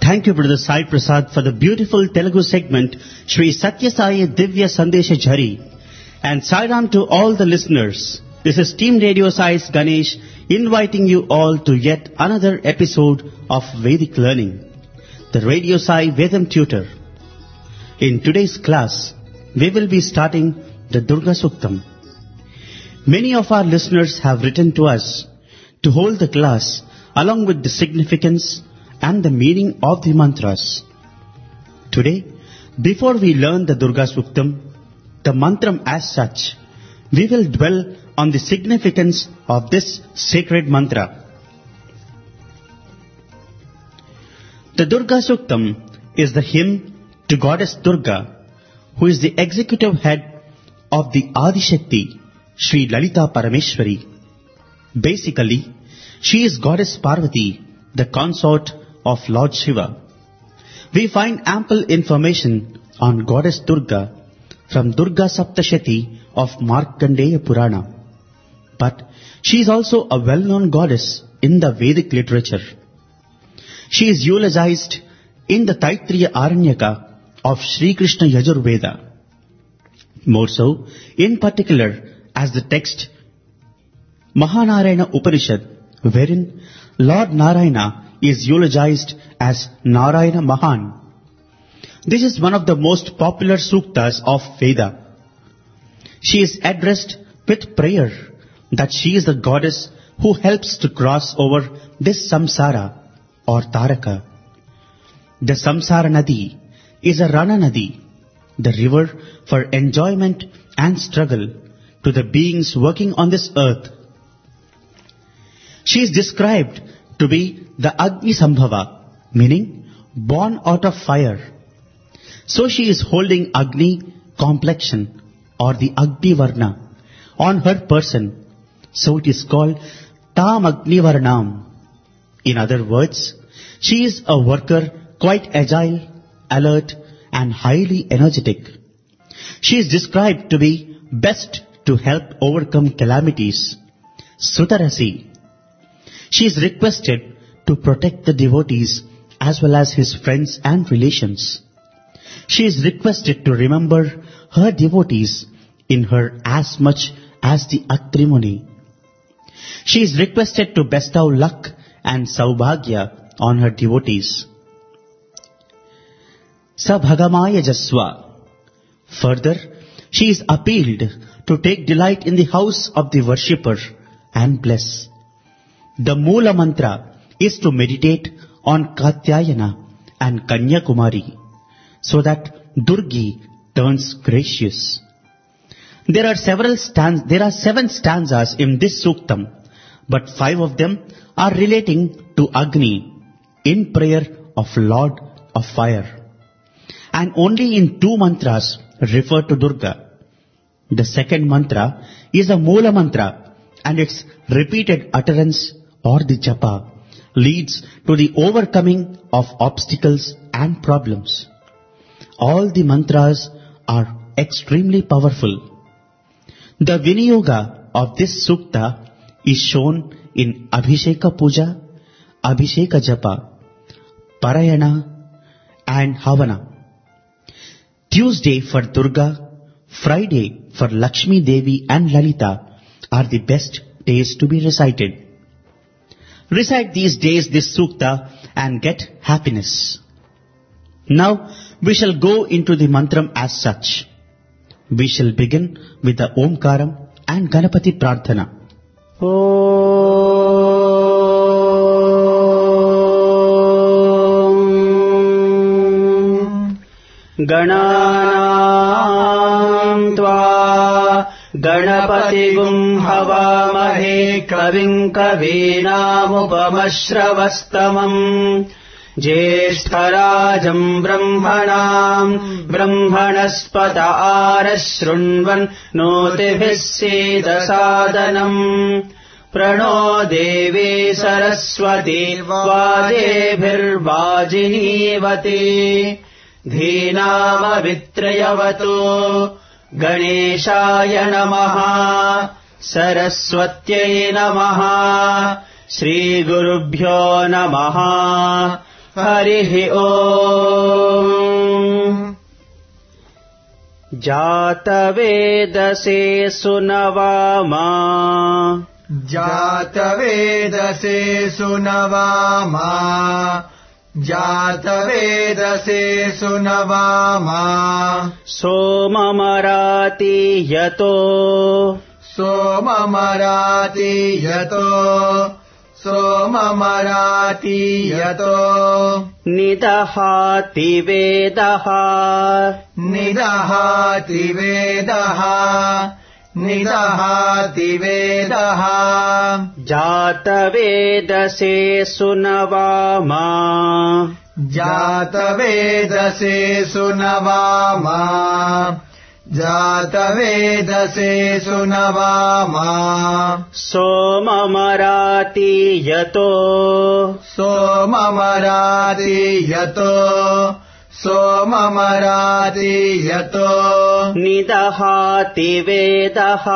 Thank you, Brother Sai Prasad, for the beautiful Telugu segment, Shri Satya Sai Divya Sandesha Jhari. And Sairam to all the listeners. This is Team Radio Sai's Ganesh inviting you all to yet another episode of Vedic Learning, the Radio Sai Vedam Tutor. In today's class, we will be starting the Durga Suktam. Many of our listeners have written to us to hold the class along with the significance and the meaning of the mantras. Today, before we learn the Durga Suktam, the mantram as such, we will dwell on the significance of this sacred mantra. The Durga Suktam is the hymn to Goddess Durga, who is the executive head of the Adi Shakti, Sri Lalita Parameshwari. Basically, she is Goddess Parvati, the consort of Lord Shiva. We find ample information on Goddess Durga from Durga Saptashati of Markandeya Purana. But she is also a well-known goddess in the Vedic literature. She is eulogized in the Taittiriya Aranyaka of Sri Krishna Yajurveda. More so, in particular, as the text Mahanarayana Upanishad, wherein Lord Narayana is eulogized as Narayana Mahan. This is one of the most popular suktas of Veda. She is addressed with prayer that she is the goddess who helps to cross over this samsara or taraka. The samsara nadi is a rana nadi, the river for enjoyment and struggle to the beings working on this earth. She is described to be the Agni Sambhava, meaning born out of fire. So she is holding Agni complexion or the Agni Varna on her person. So it is called Tam Agni Varnam. In other words, she is a worker quite agile, alert and highly energetic. She is described to be best to help overcome calamities. Sutarasi. She is requested to protect the devotees as well as his friends and relations. She is requested to remember her devotees in her as much as the Atri Muni. She is requested to bestow luck and saubhagya on her devotees. Sabhagamaya Jaswa. Further, she is appealed to take delight in the house of the worshipper and bless. The Moola mantra is to meditate on Katyayana and Kanyakumari so that Durgi turns gracious. There are 7 stanzas in this suktam, but 5 of them are relating to Agni in prayer of Lord of Fire. And only in 2 mantras refer to Durga. The second mantra is a Moola mantra and its repeated utterance or the japa leads to the overcoming of obstacles and problems. All the mantras are extremely powerful. The Viniyoga of this sukta is shown in Abhisheka Puja, Abhisheka Japa, Parayana and Havana. Tuesday for Durga, Friday for Lakshmi Devi and Lalita are the best days to be recited. Recite these days this sukta and get happiness. Now we shall go into the mantram as such. We shall begin with the Omkaram and Ganapati Prarthana. Gananam tva Ganapatigum Havamahe Kavim Kavinamupamashravastamam Jeshtarajam Brahmanam Brahmanaspata Arashrunvan Notibhisida Sadanam Prano Devi Saraswati Vajebhirvajinivati Dhinama Vitrayavato Ganeshaya Namaha Saraswatyai Namaha Shri Gurubhyo Namaha हरिः ओम्। जातवेदसे सुनवामा जातवेदसे सुनवामा जातवेदसे सुनवामा सोममराति यतो सोममराति यतो सोममराति यतो निदहाति वेदः निदहाति वेदः निदहाति वेदः जातवेदसे सुनवामा जातवेदसे सुनवामा जातवेदसे सुनवामा सोममराति यतो सोममराति यतो सोममराति यतो निदहाति वेदः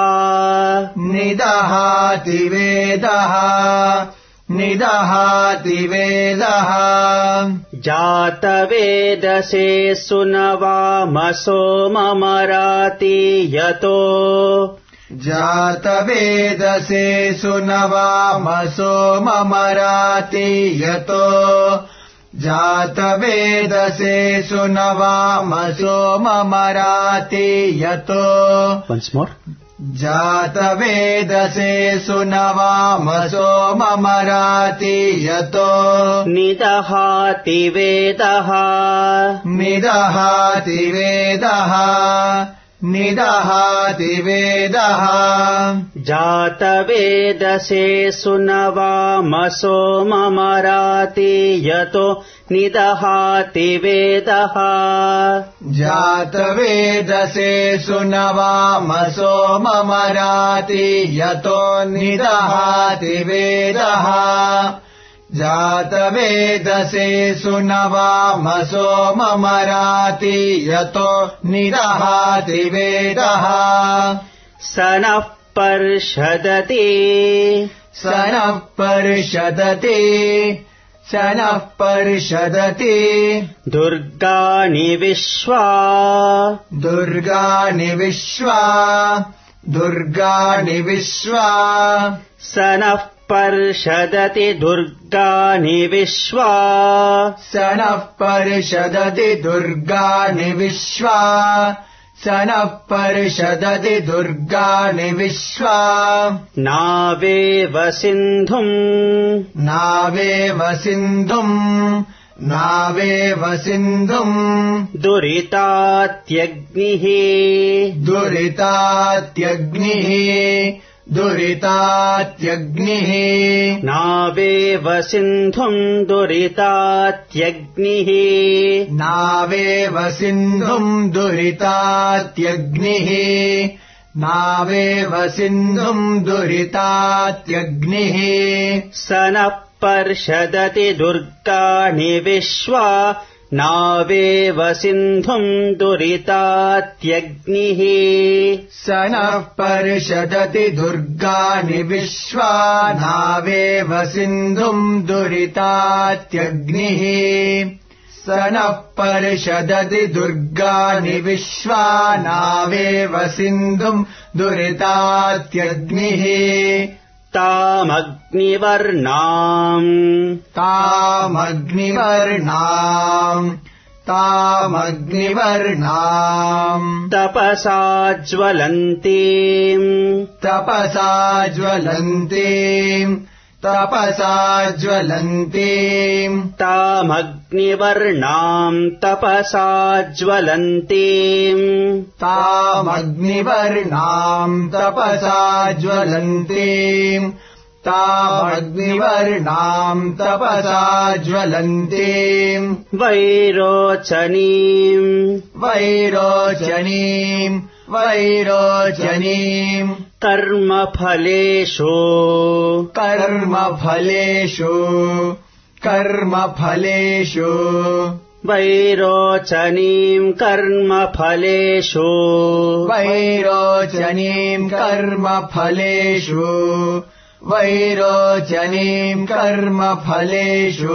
निदहाति वेदः निदहाति वेदः जातवेदसे सुनवाम सोममराति यतो जातवेदसे सुनवाम सोममराति यतो जातवेदसे सुनवाम सोममराति यतो Once more. जातवेदसे सुनवाम सोममराति यतो निदहाति वेदः निदहाति वेदः निदहाति वेदः जातवेदसे सुनवाम सोममराति यतो निदहाति वेदः जातवेदसे सुनवाम सोममराति यतो निदहाति वेदः जातवेदसे सुनवाम सोममराति यतो निदहाति वेदः सनः पर्षदति सनः पर्षदति सनः पर्षदति दुर्गाणि विश्वा दुर्गाणि विश्वा दुर्गाणि विश्वा सनः पर्षदति दुर्गाणि विश्वा सनः पर्षदति दुर्गाणि विश्वा सनः पर्षदति दुर्गाणि विश्वा नावेव सिन्धुम् नावेव सिन्धुम् नावेव सिन्धुम् दुरितात्यग्निः दुरितात्यग्निः दुरितात्यग्निः नावेव सिन्धुम् दुरितात्यग्निः नावेव सिन्धुम् दुरितात्यग्निः नावेव सिन्धुम् दुरितात्यग्निः सनः पर्षदति दुर्गाणि विश्वा नावेव सिन्धुम् दुरितात्यग्निः सनः पर्षदति दुर्गाणि विश्वा नावेव सिन्धुम् दुरितात्यग्निः सनः पर्षदति दुर्गाणि विश्वा नावेव सिन्धुम् दुरितात्यग्निः तामग्निवर्णाम् तामग्निवर्णाम् तामग्निवर्णाम् तपसा ज्वलन्तीम् तपसा ज्वलन्तीम् तपसा ज्वलन्तीम् तामग्निवर्णाम् तपसा ज्वलन्तीम् तामग्निवर्णाम् तपसा ज्वलन्तीम् तामग्निवर्णाम् तपसा ज्वलन्तीम् वैरोचनीम् वैरोचनीम् वैरोचनीम् कर्मफलेषु कर्मफलेषु कर्मफलेषु वैरोचनीम् कर्मफलेषु वैरोचनीम् कर्मफलेषु वैरोचनीम् कर्मफलेषु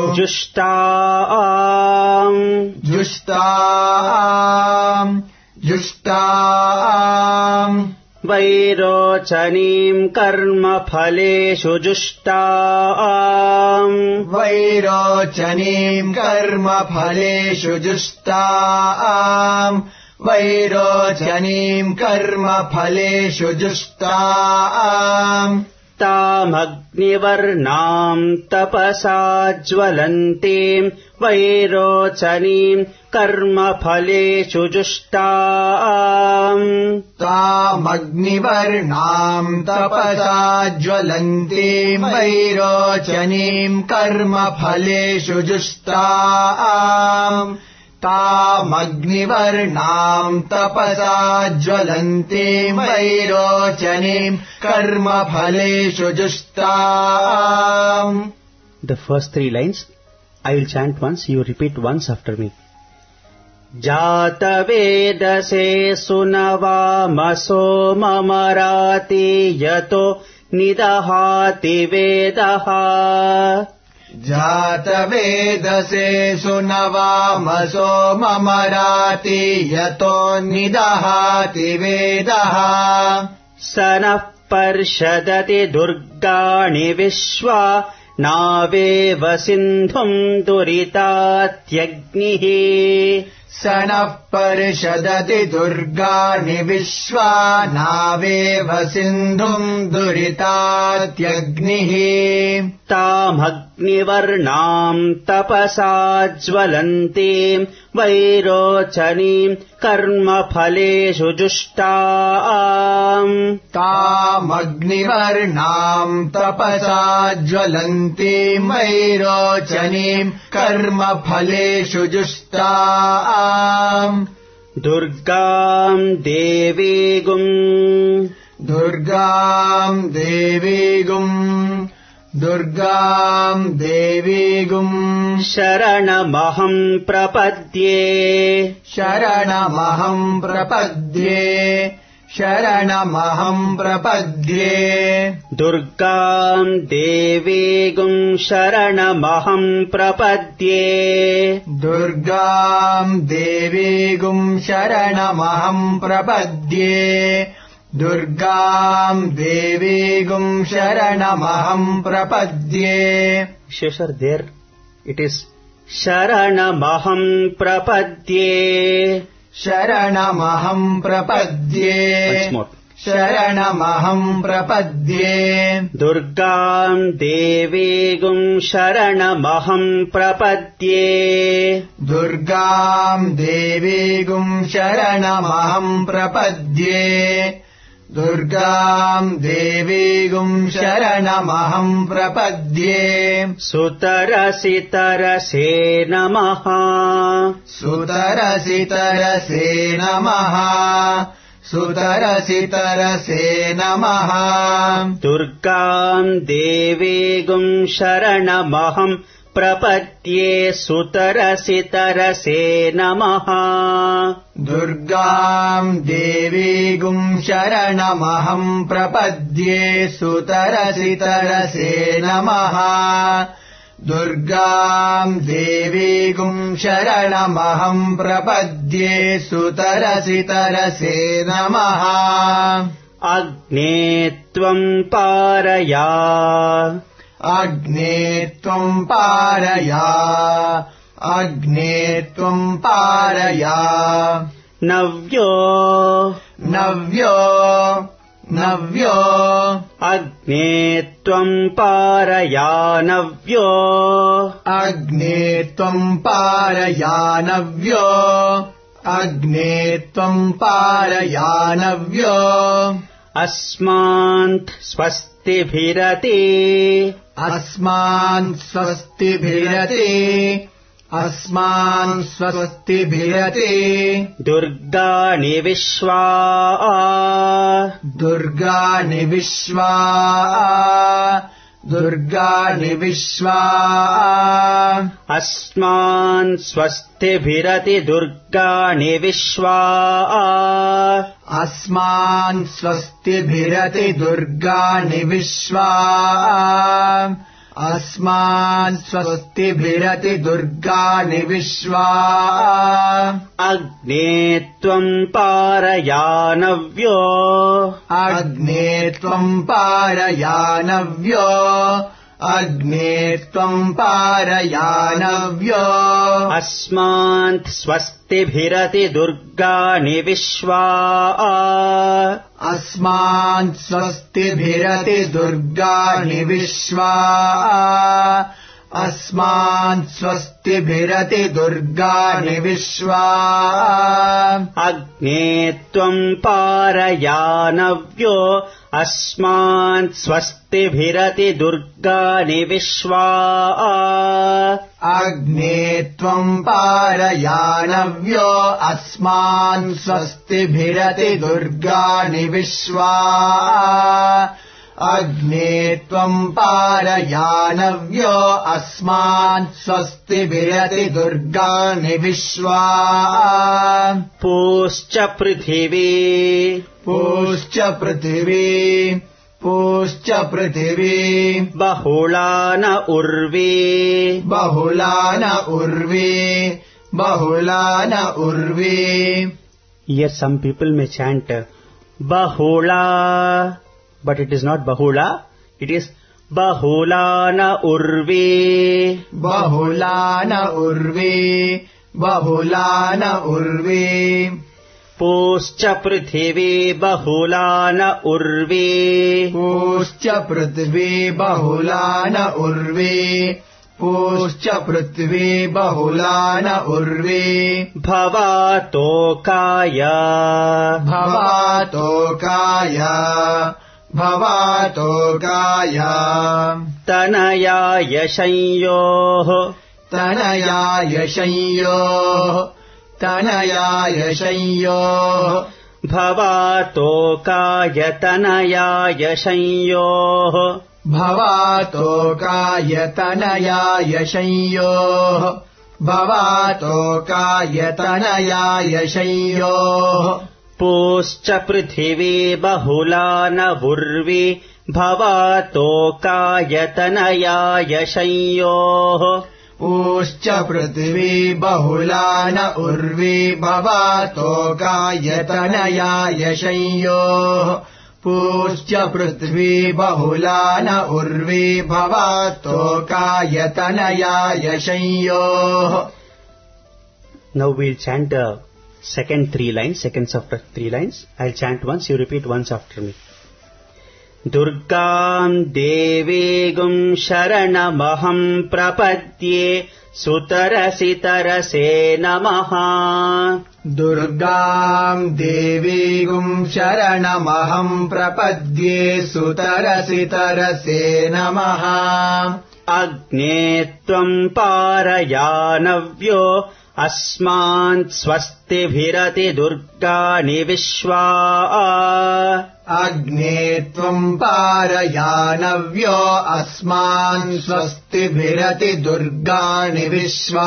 जुष्टाम् जुष्टाम् वैरोचनीम् कर्मफलेषु जुष्टाम् वैरोचनीम् कर्मफलेषु जुष्टाम् वैरोचनीम् कर्मफलेषु जुष्टाम् तामग्निवर्णाम् तपसा ज्वलन्तीम् वैरोचनीम् कर्मफलेषु जुष्टाम् तामग्निवर्णाम् तपसा ज्वलन्तीम् वैरोचनीम् कर्मफलेषु जुष्टाम् तामग्निवर्णाम् तपसा ज्वलन्तीम् वैरोचनीम् कर्मफलेषु जुष्टाम्. The first three lines I will chant once, you repeat once after me. जातवेदसे सुनवामसो ममराति यतो निदहाति वेदः जातवेदसे सुनवामसो ममराति यतो निदहाति वेदः स नः पर्षदति दुर्गाणि विश्वा नावेव सिन्धुम् दुरितात्यग्निः स नः पर्षदति दुर्गाणि विश्वा नावेव सिन्धुम् दुरितात्यग्निः तामग्निवर्णाम् तपसा ज्वलन्तीम् वैरोचनीम् कर्मफलेषु जुष्टाम् तामग्निवर्णाम् तपसा ज्वलन्तीम् वैरोचनीम् कर्मफलेषु जुष्टाम् दुर्गाम् देवीगुम् दुर्गाम् देवीगुम् शरणमहम् प्रपद्ये दुर्गाम् देवीगुम् शरणमहम् प्रपद्ये दुर्गाम् देवीगुम् शरणमहम् प्रपद्ये दुर्गाम् देवीगुम् शरणमहम् प्रपद्ये. Sheshar, there it is शरणमहम् प्रपद्ये शरणमहम् प्रपद्ये once more. शरणमहम् प्रपद्ये दुर्गाम् देवीगुम् शरणमहम् प्रपद्ये दुर्गाम् देवीगुम् शरणमहम् प्रपद्ये दुर्गाम् देवीगुम् शरणमहम् प्रपद्ये. सुतरसि तरसे नमः सुतरसि तरसे नमः सुतरसि तरसे नमः दुर्गाम् देवीगुम् शरणमहम् प्रपद्ये सुतरसि तरसे नमः दुर्गाम् देवीगुम् शरणमहम् प्रपद्ये सुतरसि तरसे नमः दुर्गाम् देवीगुम् शरणमहम् प्रपद्ये सुतरसि तरसे नमः. अग्ने त्वम् पारया अग्ने त्वम् पारया अग्ने त्वम् पारया नव्यो अग्ने त्वम् पारया नव्यो अग्ने त्वम् पारया नव्यो अग्ने त्वम् पारया नव्यो अस्मान् स्वस्तिभिरति अस्मान् स्वस्तिभिरति दुर्गाणि विश्वा दुर्गाणि विश्वा अस्मान् स्वस्तिभिरति दुर्गाणि विश्वा अस्मान् स्वस्तिभिरति दुर्गाणि विश्वा अस्मान् स्वस्तिभिरति दुर्गाणि विश्वा अग्ने त्वम् पारयानव्यो अग्ने त्वम् पारयानव्यो अग्ने त्वम् पारयानव्यो अस्मान् स्वस्तिभिरति दुर्गाणि विश्वा अस्मान् स्वस्तिभिरति दुर्गाणि विश्वा अस्मान् स्वस्तिभिरति दुर्गाणि विश्वा अग्ने त्वम् पारयानव्यो अस्मान् स्वस्तिभिरति दुर्गाणि विश्वा अग्ने त्वम् पारयानव्यो अस्मान् स्वस्तिभिरति दुर्गाणि विश्वा अग्ने त्वम् पारयानव्यो अस्मान् स्वस्तिभिरति दुर्गाणि विश्वा पूश्च पृथिवी पूश्च पृथिवी पूश्च पृथिवी बहुला न उर्वी बहुला न उर्वी बहुला न उर्वी Here some people may chant bahula, but it is not bahula, it is bahula na urvi. बहुला न उर्वी बहुला न उर्वी पूश्च पृथिवी बहुला न उर्वी पूश्च पृथिवी बहुला न उर्वी पूश्च पृथिवी बहुला न उर्वी भवातोकाय भवातोकाय भवातोकाय तनयाय संयोः तनयाय संयोः तनयाय संयोः भवातोकाय तनयाय संयोः भवातोकाय तनयाय संयोः भवातोकाय तनयाय संयोः पूश्च पृथिवी बहुला न उर्वी भवातोकाय तनयाय संयोः पूश्च पृथिवी बहुला न उर्वी भवातोकाय तनयाय संयोः पूश्च पृथिवी बहुला न उर्वी भवातोकाय तनयाय संयोः Now we'll chant the second three lines, seconds after three lines. I'll chant once, you repeat once after me. दुर्गाम् देवीगुम् शरणमहम् प्रपद्ये सुतरसितरसे नमः दुर्गाम् देवीगुम् शरणमहम् प्रपद्ये सुतरसितरसे नमः अग्ने त्वम् पारयानव्यो अस्मान् स्वस्तिभिरति दुर्गाणि विश्वा अग्ने त्वम् पारयानव्यो अस्मान् स्वस्तिभिरति दुर्गाणि विश्वा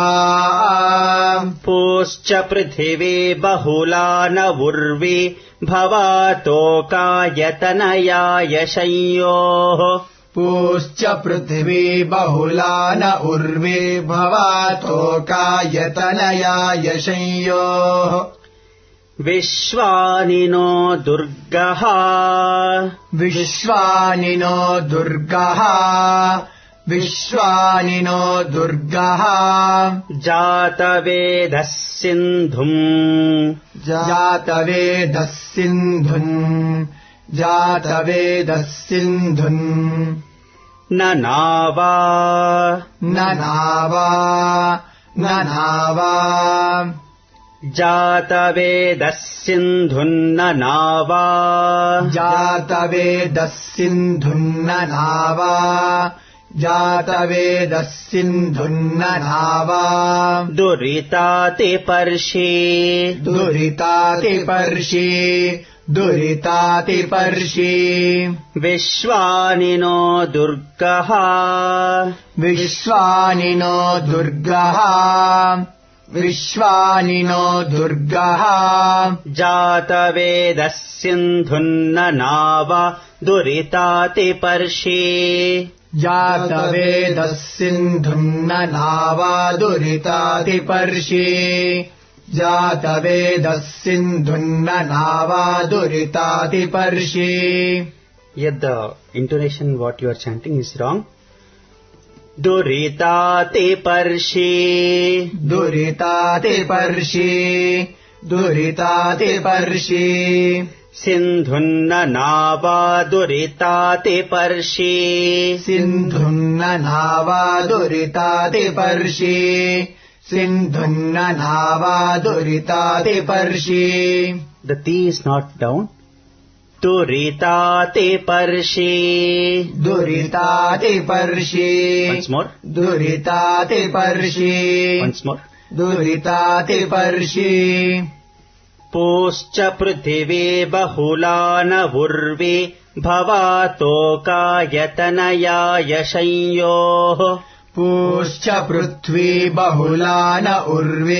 पूश्च पृथिवी बहुला न उर्वी भवातोकाय तनयाय संयोः पूश्च पृथिवी बहुला न उर्वी भवातोकाय तनयाय संयोः विश्वानिनो दुर्गः विश्वानिनो दुर्गः विश्वानिनो दुर्गः जातवेदः सिन्धुम् जातवेदः सिन्धुम् जातवेदः सिन्धुम् न नावा न नावा न नावा जातवेदः सिन्धुन्न नावा जातवेदः सिन्धुन्न नावा जातवेदः सिन्धुन्न नावा दुरितातिपर्षि दुरितातिपर्षि दुरितातिपर्षि विश्वानिनो दुर्गः विश्वानिनो दुर्गः विश्वानिनो दुर्गः जातवेदः सिन्धुन्ननाव दुरितातिपर्षि जातवेदः सिन्धुन्ननाव दुरितातिपर्षि जातवेदः सिन्धुन्ननाव दुरितातिपर्षि. Yet the intonation what you are chanting is wrong. दुरितातिपर्षि दुरितातिपर्षि दुरितातिपर्षि सिन्धुन्ननाव दुरितातिपर्षि सिन्धुन्ननाव दुरितातिपर्षि सिन्धुन्ननाव दुरितातिपर्षि. The T is not down. दुरितातिपर्षि दुरितातिपर्षि Once more. दुरितातिपर्षि Once more. दुरितातिपर्षि. पूश्च पृथिवी बहुला न उर्वी भवातोकायतनयाय संयोः पूश्च पृथ्वी बहुला न उर्वी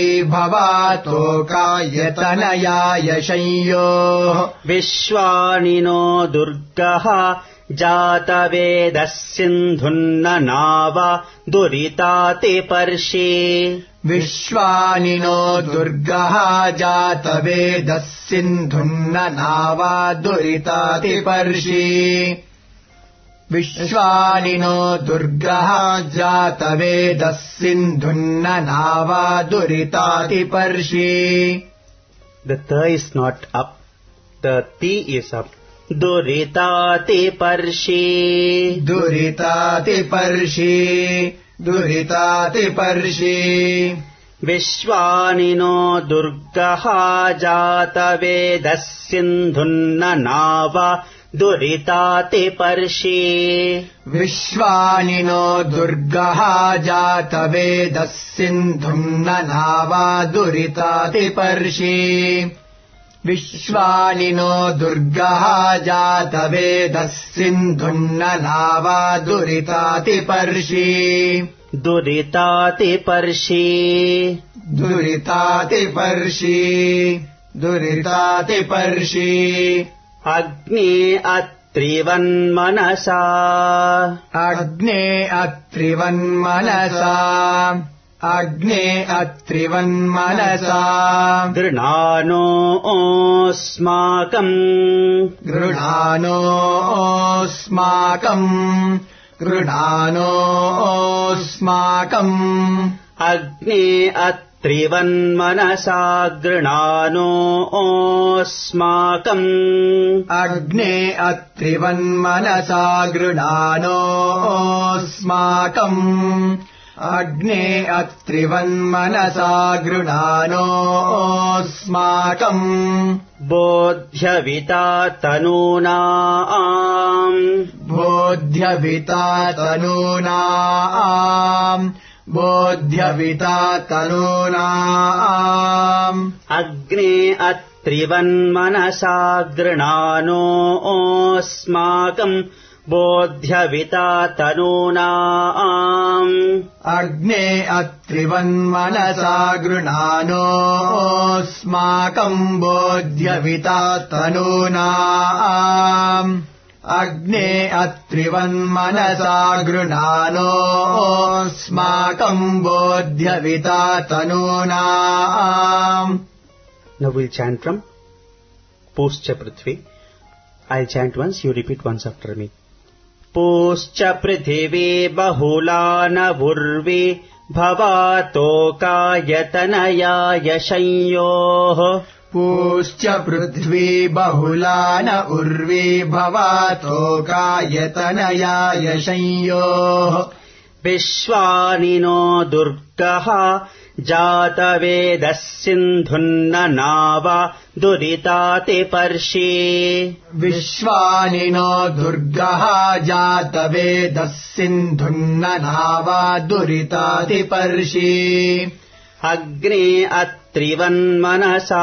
भवातोकायतनयाय संयोः विश्वानिनो दुर्गः जातवेदः सिन्धुन्ननाव दुरितातिपर्षि विश्वानिनो दुर्गः जातवेदः सिन्धुन्ननाव दुरितातिपर्षि विश्वानिनो दुर्गः जातवेदः सिन्धुन्ननाव दुरितातिपर्षि. The th is not up. The t is up. दुरितातिपर्षि दुरितातिपर्षि दुरितातिपर्षि. विश्वानिनो दुर्गः जातवेदः सिन्धुन्ननाव दुरितातिपर्षि विश्वानिनो दुर्गः जातवेदः सिन्धुन्ननाव दुरितातिपर्षि विश्वानिनो दुर्गः जातवेदः सिन्धुन्ननाव दुरितातिपर्षि दुरितातिपर्षि दुरितातिपर्षि दुरितातिपर्षि. अग्ने अत्रिवन्मनसा अग्ने अत्रिवन्मनसा अग्ने अत्रिवन्मनसा गृणानोऽस्माकम् गृणानोऽस्माकम् गृणानोऽस्माकम् अग्ने अत्रिवन्मनसा गृणानोऽस्माकम् अग्ने अत्रिवन्मनसा गृणानोऽस्माकम् अग्ने अत्रिवन्मनसा गृणानोऽस्माकम् बोध्यविता तनूनाम् बोध्यविता तनूनाम् बोध्यविता तनूनाम् अग्ने अत्रिवन्मनसा गृणानोऽस्माकम् बोध्यविता तनूनाम् अग्ने अत्रिवन्मनसा गृणानोऽस्माकम् बोध्यविता तनूनाम् अग्ने अत्रिवन्मनसा गृणानोऽस्माकम् बोध्यविता तनूनाम्. Now we'll chant from Puscha Prithvi. I'll chant once, you repeat once after me. Puscha Prithvi bahula na urvi भवातोकायतनयाय संयोः पूश्च पृथ्वी बहुला न उर्वी भवातोकायतनयाय संयोः विश्वानिनो दुर्गः जातवेदः सिन्धुन्ननाव दुरितातिपर्षि विश्वानिनो दुर्गः जातवेदः सिन्धुन्ननाव दुरितातिपर्षि अग्ने अत्रिवन्मनसा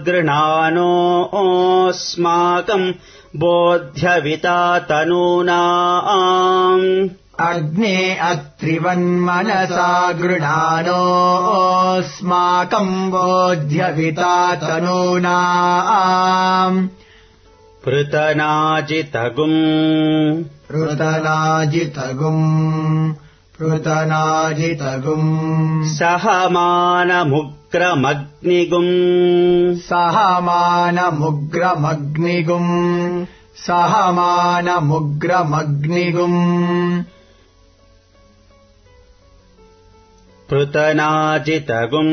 गृह्णानोऽस्माकम् बोध्यविता तनूनाम् अग्ने अत्रिवन्मनसा गृह्णानोऽस्माकम् बोध्यविता तनूनाम् पृतनाजितगुम् सहमानमुग्रमग्निगुम् पृतनाजितगुम्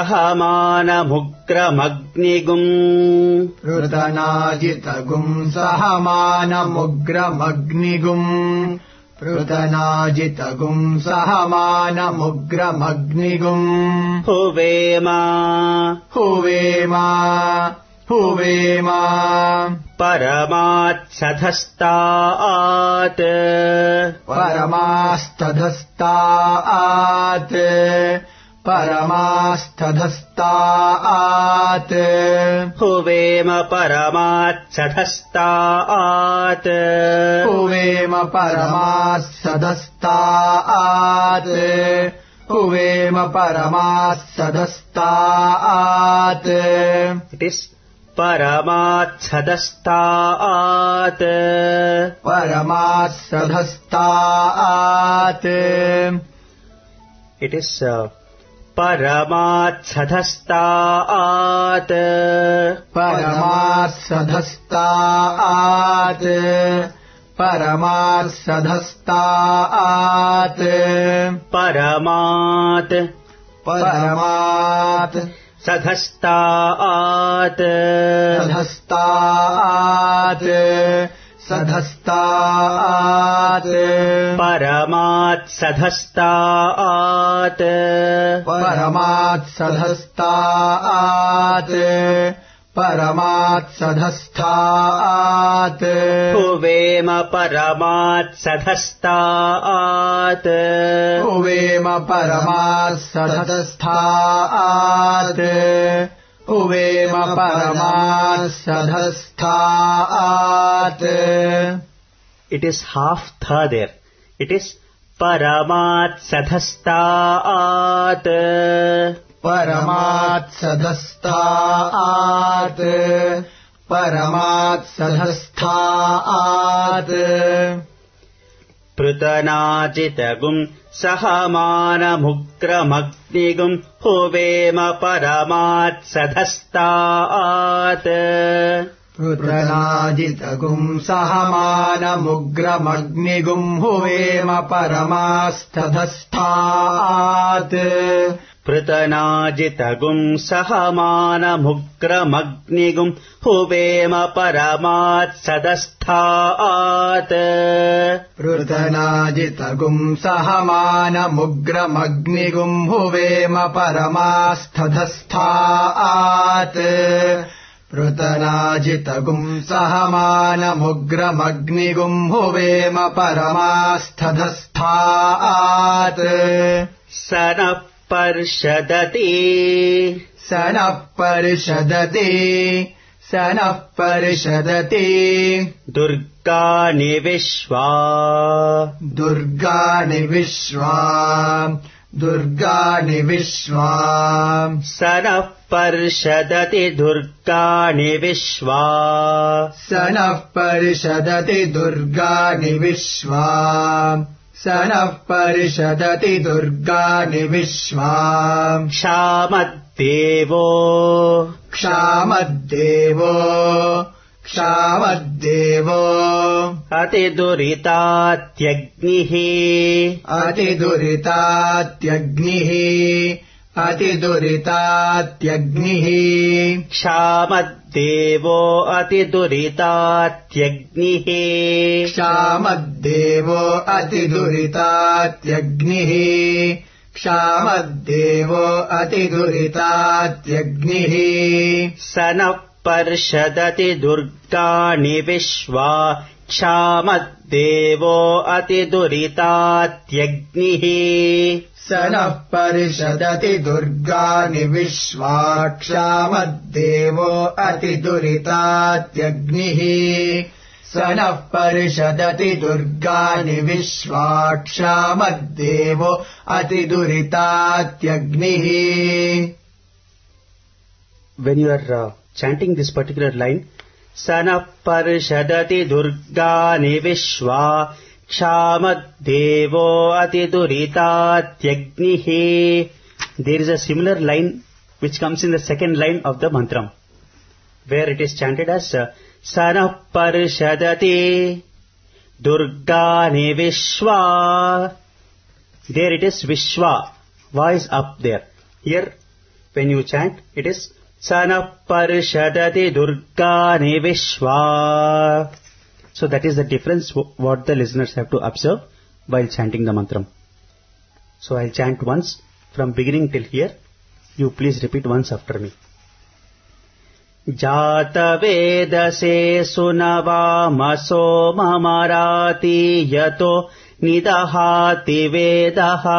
सहमानमुग्रमग्निगुम् हुवेम परमात्सधस्तात् हुवेम परमात्सधस्तात् It is परमात्सधस्तात् It is परमात्सधस्तात् परमात् सधस्तात् परमात्सधस्तात् हुवेम परमात्सधस्तात् It is half tha there. It is परमात्सधस्तात् पृतनाजितगुम् सहमानमुग्रमग्निगुम् हुवेम परमात्सधस्तात् पृतनाजितगुम् सहमानमुग्रमग्निगुम् हुवेम परमात्सधस्तात् पृतनाजितगुम् सहमानमुग्रमग्निगुम् हुवेम परमात्सधस्तात् पृतनाजितगुम् सहमानमुग्रमग्निगुम् हुवेम परमात्सधस्तात् पृतनाजितगुम् सहमानमुग्रमग्निगुम् हुवेम परमात्सधस्तात् सनः पर्षदति दुर्गाणि विश्वा सनः पर्षदति दुर्गाणि विश्वा क्षामद्देवो अतिदुरितात्यग्निः क्षामद्देवो अतिदुरितात्यग्निः सनः पर्षदति दुर्गाणि विश्वा क्षामद्देवो अतिदुरितात्यग्निः स नः परिषदति दुर्गानि विश्वा क्षामद्देवो अतिदुरितात्यग्निः स नः परिषदति दुर्गानि विश्वा क्षामद्देवो अतिदुरितात्यग्निः. When you are chanting this particular line, Sanah parishadati durgani vishva kshamaddevo atiduritatyagnihi. There is a similar line which comes in the second line of the mantram, where it is chanted as Sanah parishadati durgani vishva. There it is vishva. Voice up there. Here, when you chant, it is Sanah parishadati durgani vishva. So that is the difference what the listeners have to observe while chanting the mantram. So I'll chant once from beginning till here. You please repeat once after me. Jata vedase sunavamaso mamarati yato nidahati vedaha.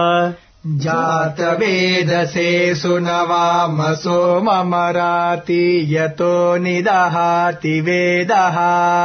जातवेदसे सुनवामसो ममराति यतो निदहाति वेदः.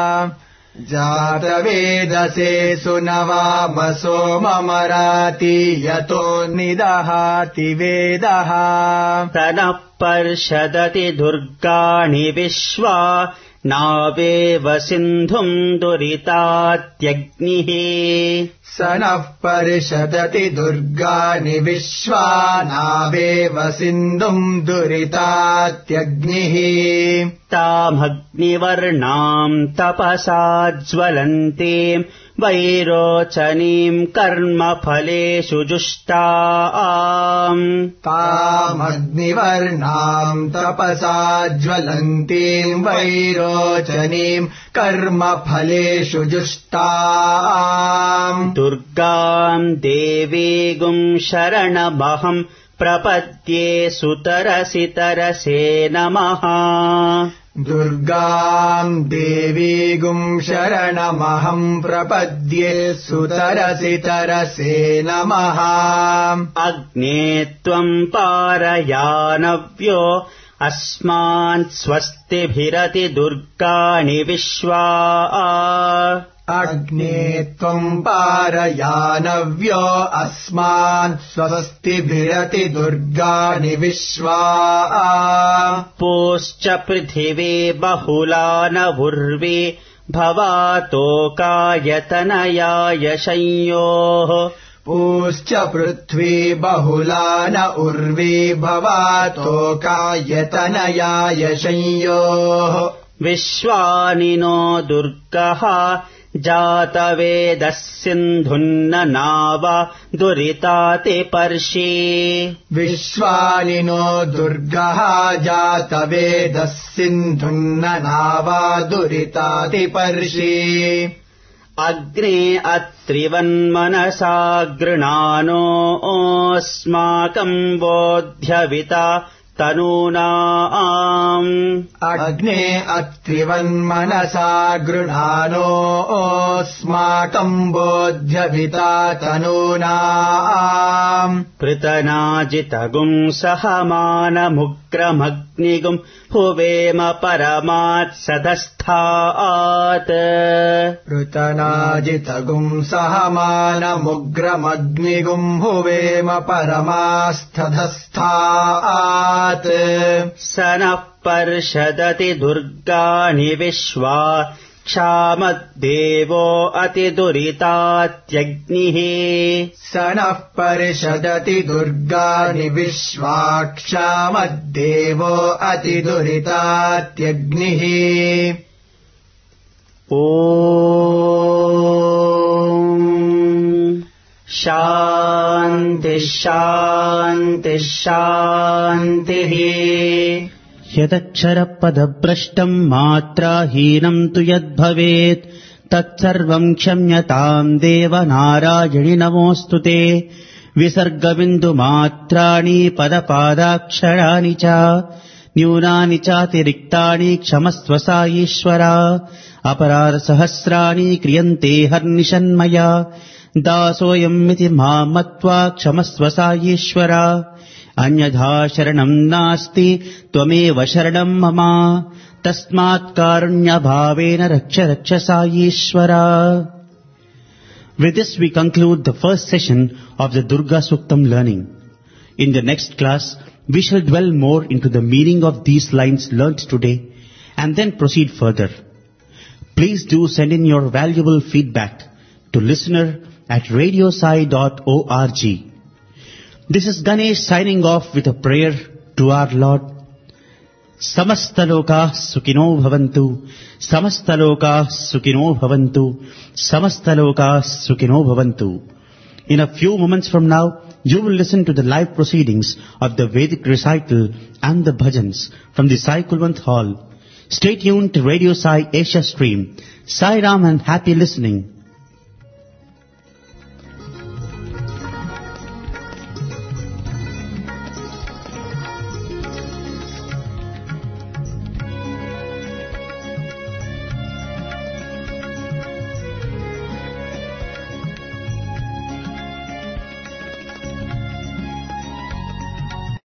जातवेदसे सुनवामसो ममराति यतो निदहाति वेदः. तनः पर्षदति दुर्गाणि विश्वा नावेव सिन्धुम् दुरितात्यग्निः. स नः परिषदति दुर्गानि विश्वा नावेव सिन्धुम् दुरितात्यग्निः. तामग्निवर्णाम् तपसा ज्वलन्तीम् वैरोचनीम् कर्मफलेषु जुष्टाम्. तामग्निवर्णाम् तपसा ज्वलन्तीम् वैरोचनीम् कर्मफलेषु जुष्टाम्. दुर्गाम् देवीगुम् शरणमहम् प्रपद्ये सुतरसि तरसे नमः. दुर्गाम् देवीगुम् शरणमहम् प्रपद्ये सुतरसि तरसे नमः. अग्ने त्वम् पारयानव्यो अस्मान् स्वस्तिभिरति दुर्गाणि विश्वा. अग्ने त्वम् पारयानव्यो अस्मान् स्वस्तिभिरति दुर्गाणि विश्वा. पोश्च पृथिवी बहुला न उर्वी भवातोकायतनयाय संयोः. पूश्च पृथ्वी बहुला न उर्वी भवातोकायतनयाय संयोः. विश्वानि नो दुर्गः जातवेदः सिन्धुन्न नाव दुरितातिपर्षि. विश्वानि नो दुर्गः जातवेदः सिन्धुन्न नावा दुरितातिपर्षि. अग्ने अत्रिवन्मनसा गृणानोऽस्माकम् बोध्यविता तनूनाम्. अग्ने अत्रिवन्मनसा गृणानोऽस्माकम् बोध्यविता तनूनाम्. पृतनाजितगुम् सहमानमुग्रमग्निगुम् हुवेम परमात् सदस्थात्. पृतनाजितगुम् सहमानमुग्रमग्निगुम् हुवेम परमास्थधस्थात्. स नः पर्षदति दुर्गाणि विश्वा क्षामद्देवो अतिदुरितात्यग्निः. स नः परिषदति दुर्गाणि विश्वा क्षामद्देवो अतिदुरितात्यग्निः. ॐ शान्ति शान्ति शान्तिः. यदक्षरपदभ्रष्टम् मात्राहीनम् तु यद्भवेत् तत्सर्वम् क्षम्यताम् देव नारायणि नमोऽस्तु ते. विसर्गबिन्दुमात्राणि पदपादाक्षराणि च న్యూనాని చాతిరిక్తాని క్షమస్వ సాయీశ్వరా అపరాధ సహస్రాణి క్రియంతే హర్నిశన్మయా దాసోయమితి మాం మత్వా క్షమస్వ సాయీశ్వరా అన్యథా శరణం నాస్తి త్వమేవ శరణం మమ తస్మాత్ కారుణ్యభావేన రక్ష రక్ష సాయీశ్వరా. With this we conclude the first session of the Durga Suktam learning. In the next class, we shall dwell more into the meaning of these lines learnt today and then proceed further. Please do send in your valuable feedback to listener@radiosai.org. This is Ganesh signing off with a prayer to our Lord. Samastaloka Sukhino Bhavantu, Samastaloka Sukhino Bhavantu, Samastaloka Sukhino Bhavantu. In a few moments from now, you will listen to the live proceedings of the Vedic recital and the bhajans from the Sai Kulwant Hall. Stay tuned to Radio Sai Asia Stream. Sai Ram and happy listening.